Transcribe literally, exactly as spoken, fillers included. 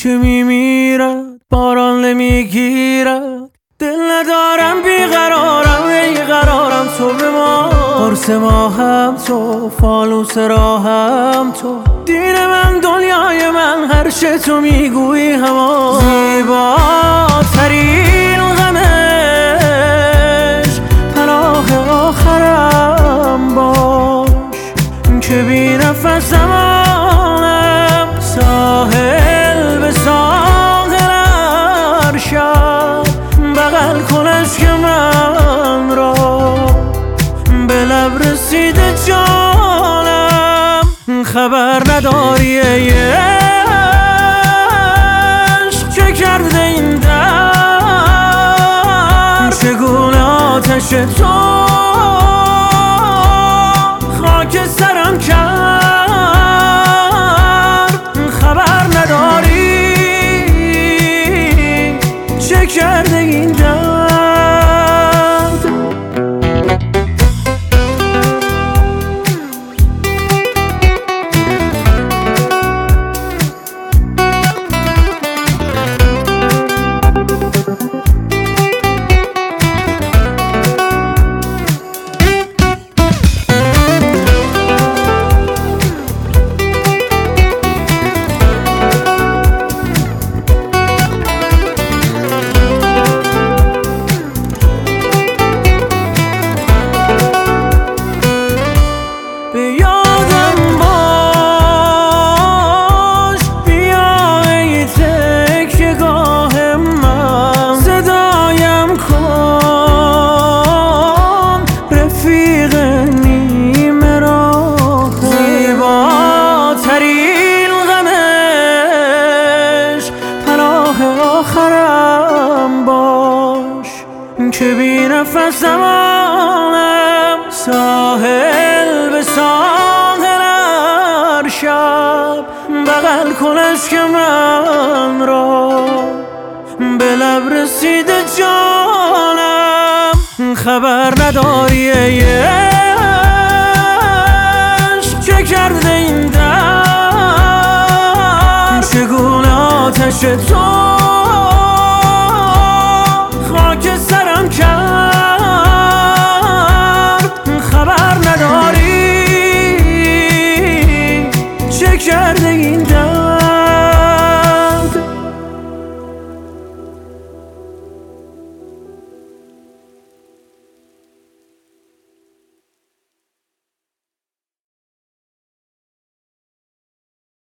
که میمیرد باران نمیگیرد، دل ندارم بیقرارم ای قرارم تو به ما، قرص ماهم تو، فانوس راهم تو، دین من دنیای من، هر چه تو میگویی همان. زیباترین غمش پناه آخرم باش، که بی نفسمانم ساحل به ساحل ارشد، بغل کنش که من را به لب رسیده جانم. خبر نداری ای عشق چه کرده این در، چگونه آتش تو خاک سرم کرد. خبر نداری چه کرده این درد. آخرم باش که بی نفسمانم ساحل به ساحل ارشد، بغل کنش که من را به لب رسیده جانم. خبر نداری ای عشق چه کرده این در، چگونه آتش تو